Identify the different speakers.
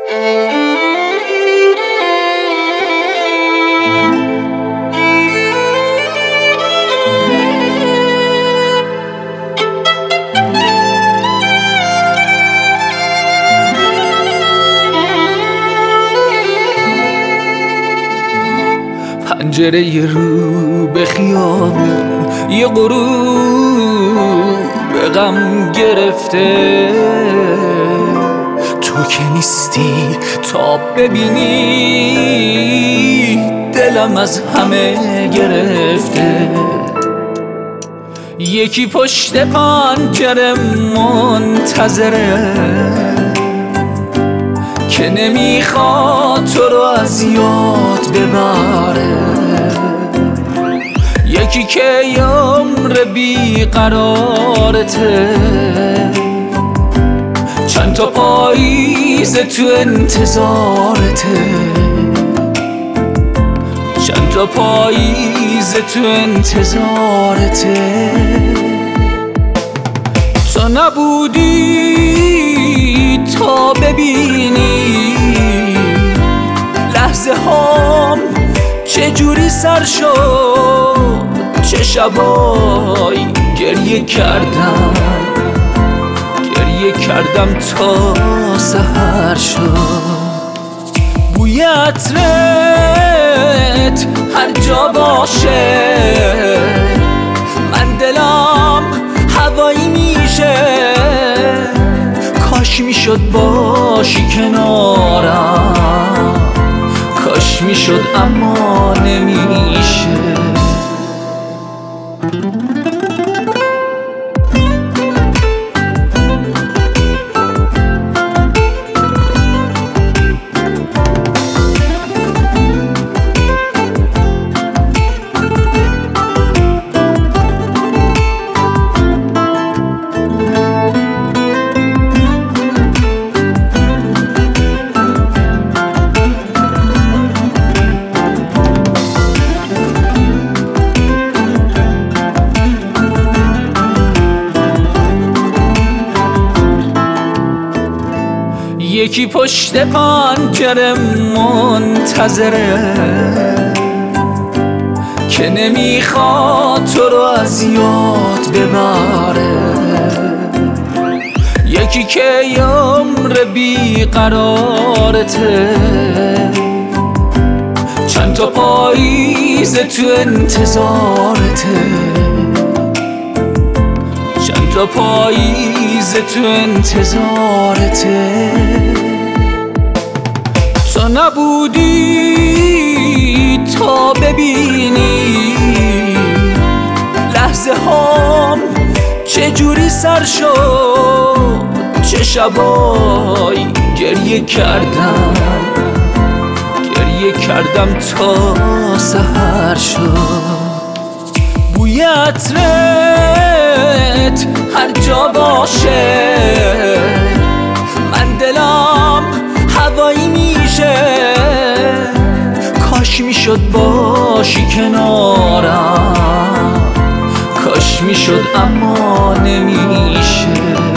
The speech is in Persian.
Speaker 1: پنجره یه رو به خیابون، یه غروب به غم گرفته. تو که نیستی تا ببینی، دلم از همه گرفته. یکی پشت پنجره منتظره که نمیخواد تو رو از یاد ببره. یکی که عمر بیقرارته، چند تا پاییز تو انتظارته، چند تا پاییز تو انتظارته. تو نبودی تا ببینی لحظه هام چجوری سر شد. چه شبایی گریه کردم، گریه کردم تا سحر شد. بوی عطرت هر جا باشه، من دلم هوایی میشه. کاش میشد باشی کنارم، کاش میشد اما نمیشه. یکی پشت پنجره منتظره که نمیخواد تو رو از یاد ببره. یکی که عمر بیقرارته، چند تا پاییز تو انتظارته، چند تا پاییز تو انتظارته. تو نبودی تا ببینی لحظه هام چجوری سر شد. چه شبایی گریه کردم، گریه کردم تا سحر شد. بوی عطرت هر جا باشه، من دلم هوایی میشه. کاش میشد باشی کنارم، کاش میشد اما نمیشه.